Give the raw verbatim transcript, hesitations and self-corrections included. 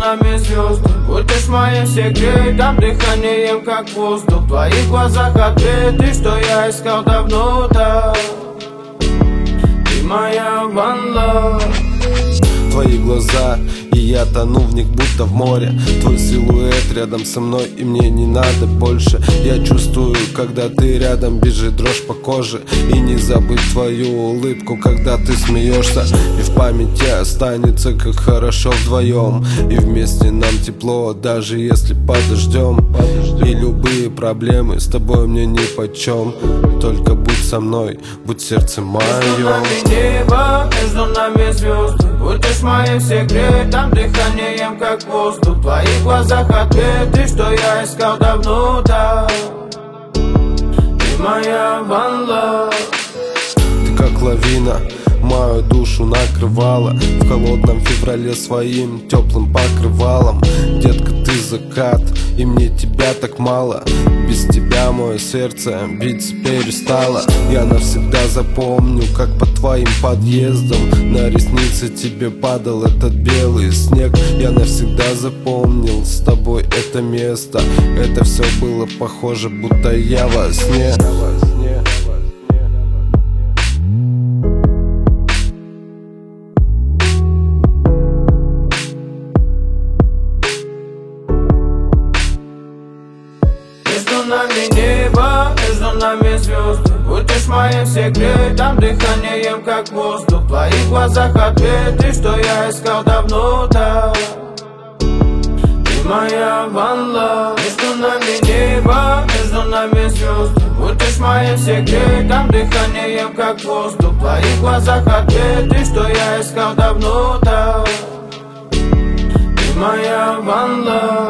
нами звезды. Будешь моим секретом, дыханием как воздух. В твоих глазах ответы, что я искал давно-то. Ты моя one love. Твои глаза, и я тону в них будто в море. Твой силуэт рядом со мной, и мне не надо больше. Я чувствую, когда ты рядом, бежит дрожь по коже. И не забыть твою улыбку, когда ты смеешься. И в памяти останется, как хорошо вдвоем. И вместе нам тепло, даже если подождем. И любые проблемы с тобой мне нипочем. Только будь со мной, будь сердцем моем. Между нами небо, между нами звезды. Будешь моим секретом, дыханием как воздух. В твоих глазах ответы, что я искал давно-то. Ты моя one love. Ты как лавина, мою душу накрывала в холодном феврале своим теплым покрывалом. Детка, ты закат, и мне тебя так мало. Без тебя мое сердце биться перестало. Я навсегда запомню, как по твоим подъездам на ресницы тебе падал этот белый снег. Я навсегда запомнил с тобой это место. Это все было похоже, будто я во сне. Между нами небо, между нами звезды. Будешь моим секретом, дыханием как воздух. В твоих глазах ответы, что я искал давно-то. Ты моя one love. Между нами небо, между нами звезды. Будешь моим секретом, дыханием как воздух. В твоих глазах ответы, что я искал давно-то. Ты моя one love.